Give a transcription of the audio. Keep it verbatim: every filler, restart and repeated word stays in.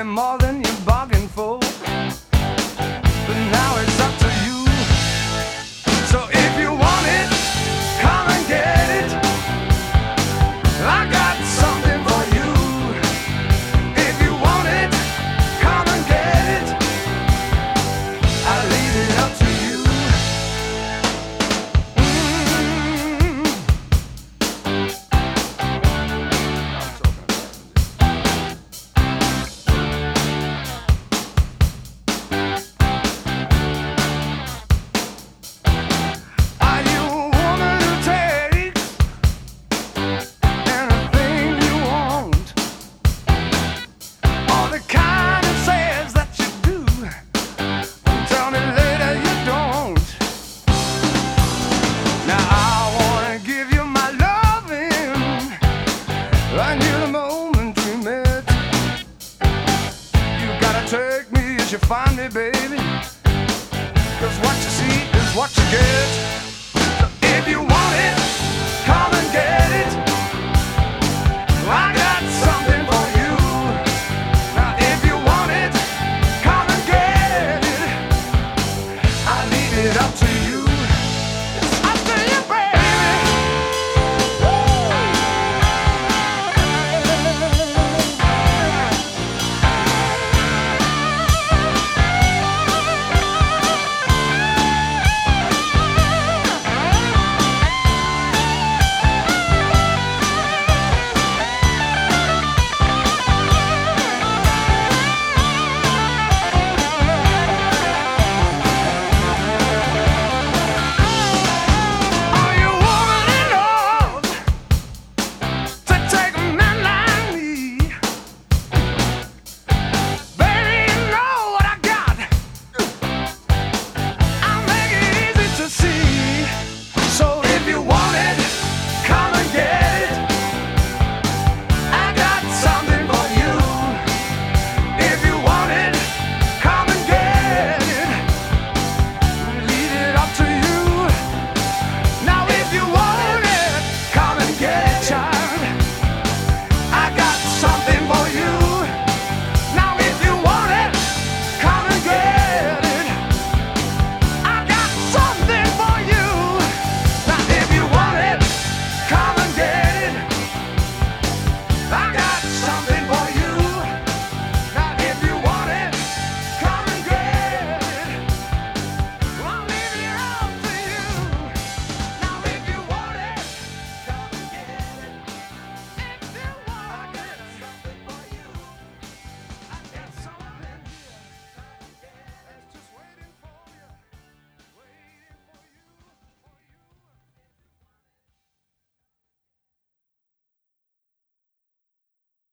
more than you bargained for. But now it's up to you. So if you want it, come and get it. I got something for you. If you want it, come and get it. I leave it up to you. Mm-hmm. Are you a woman who takes anything you want? Or the kind who says that you do, and tell me later you don't? Now I wanna give you my loving. I knew the moment we met. You gotta take me as you find me, baby. 'Cause what you see is what you get.